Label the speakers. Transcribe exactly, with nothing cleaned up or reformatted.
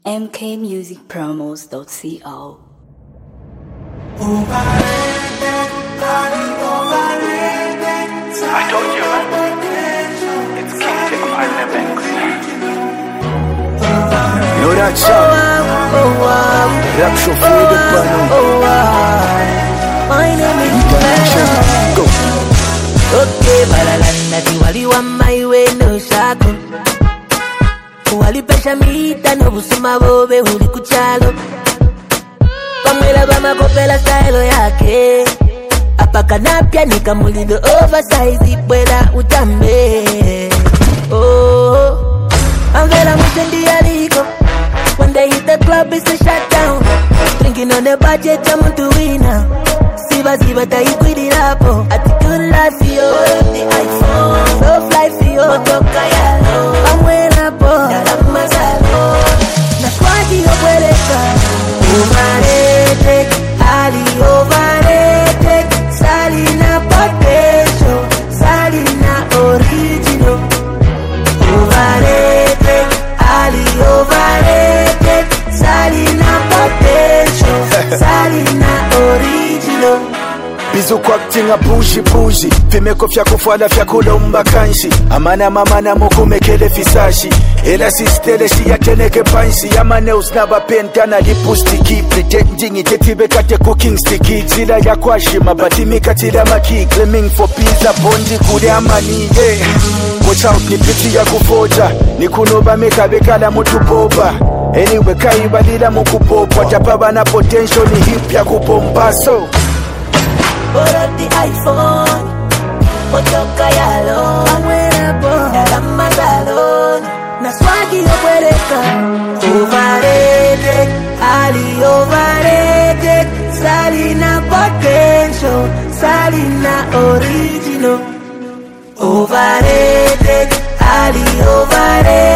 Speaker 1: m k music promos dot co.
Speaker 2: I told you, man. It's King Tech Partner Banks.
Speaker 3: Know that song? Rap show for the panel.
Speaker 4: My name is
Speaker 3: International. Go.
Speaker 4: Okay, balalanda tiwali wa my way no shaku. Wali pesha mita no busuma bobe huli kuchalo. Pamela bama kopela style yake. Apaka napia nikamulindo oversize ipwela utambe. Oh, Angela Musendi aliko. When they hit the club it's a shutdown. Drinking on the budget I'm to win now. Siva siva ta ikwidirapo. Ati good life for you. The iPhone so fly for you. Motoka yalo amwela po Dalama salo na swagi yokweleka. Overrated Ali overrated Salina potential Salina original. Overrated Ali overrated Salina potential Salina original.
Speaker 3: Bizu kwa kutinga bougie bougie. Vimeko vya kufala vya kulomba kanshi. Amana mamana mukumekele fisashi. Ela sistele siya teneke pansi. Yamane usnaba pentana lipustiki. Pretending itetibe kate cooking sticky. Zila ya kwa shima batimi katila maki. Claiming for pizza bondi kule amani yeah. Watch out ni piti ya kufoja. Ni kunoba meka bekala mutu boba. Anyway kaibalila mukupopa. Tapaba na potential ni hip ya kupompa so.
Speaker 4: Borrow the iPhone, motoka yalo amwela po Dalama salon na swagi yokweleka. Overrated, Ali overrated Salina potential, Salina original. Overrated, Ali overrated